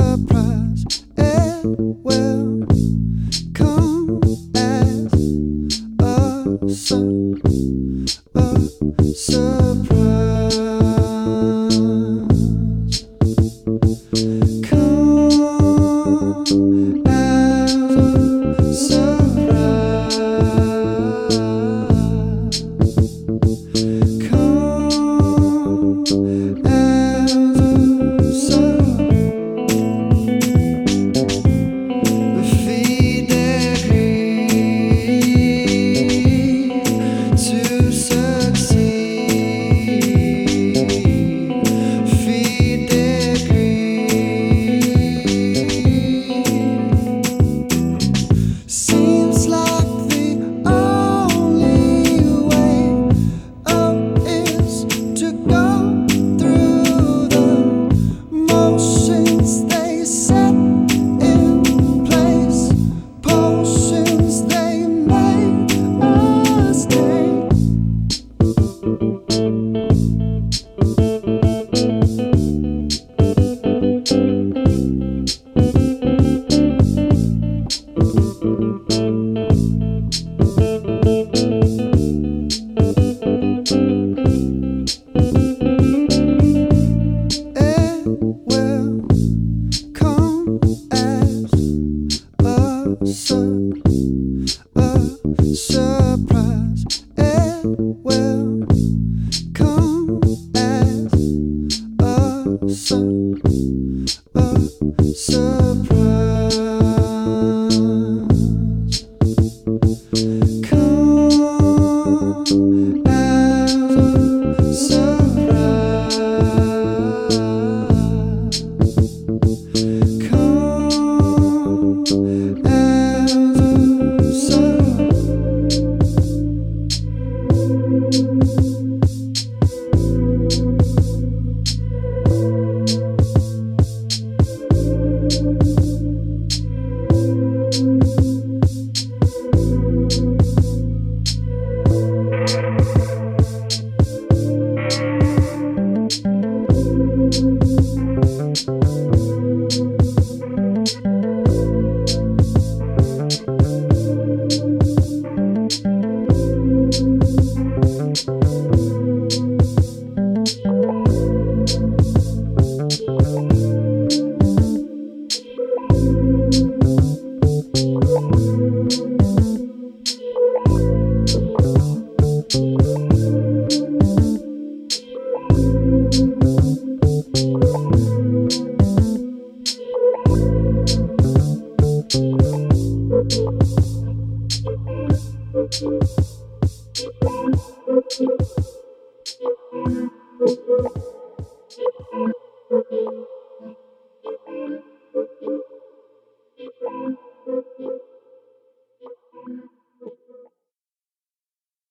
surprise. It will come as a surprise. Come as a surprise. Come as a surprise. Feed their greed to succeed. Feed their greed. Seems like the only way up is to go through the motions they set in place. Potions they make mistake. It will come as a surprise. It will come as a surprise. Come as a surprise. Come as a Thank you.